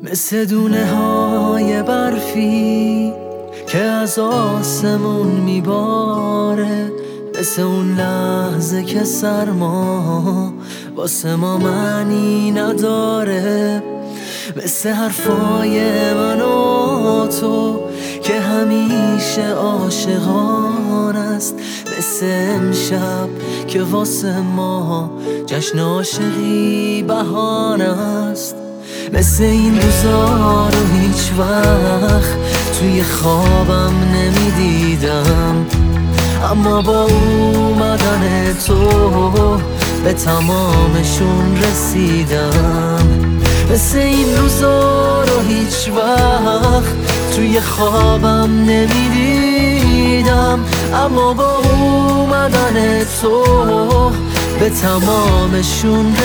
مثل دونه های برفی که از آسمون میباره، مثل اون لحظه که سرما واسه ما معنی نداره، مثل حرفای من و تو که همیشه عاشقان است، مثل امشب که واسه ما جشن عاشقی بهانه است، مثل این روزا رو هیچ وقت توی خوابم نمیدیدم، اما با اومدن تو به تمامشون رسیدم. مثل این روزا رو هیچ وقت توی خوابم نمیدیدم، اما با اومدن تو به تمامشون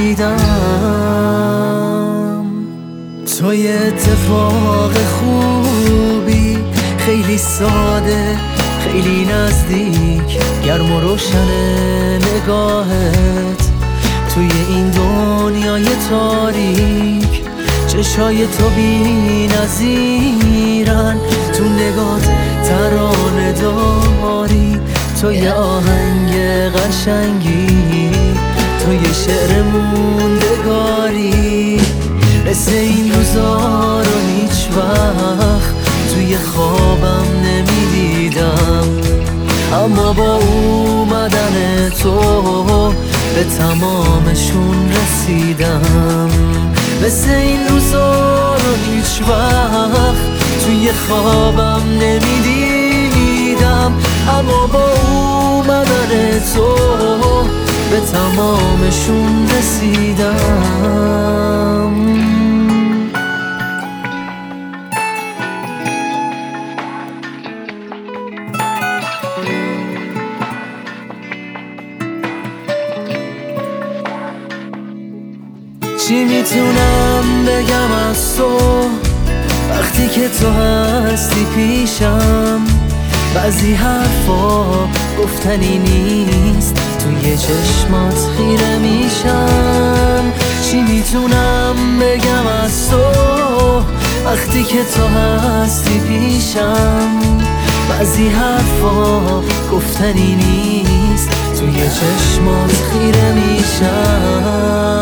رسیدم. تو یه اتفاق خوبی، خیلی ساده، خیلی نزدیک، گرم و روشن نگاهت توی این دنیای تاریک. چشای تو بی نظیرن، تو نگات ترانه داری، تو یه آهنگ قشنگی، تو یه شعر موندگاری. مثل این روزا رو هیچ وقت توی خوابم نمیدیدم، اما با اومدن تو به تمامشون رسیدم. مثل این روزا رو هیچ وقت توی خوابم نمیدیدم، اما با اومدن تو به تمامشون رسیدم. چی میتونم بگم از تو وقتی که تو هستی پیشم؟ بعضی حرفا گفتنی نیست، توی چشمات خیره میشم. چی میتونم بگم از تو وقتی که تو هستی پیشم؟ بعضی حرفا گفتنی نیست، توی چشمات خیره میشم.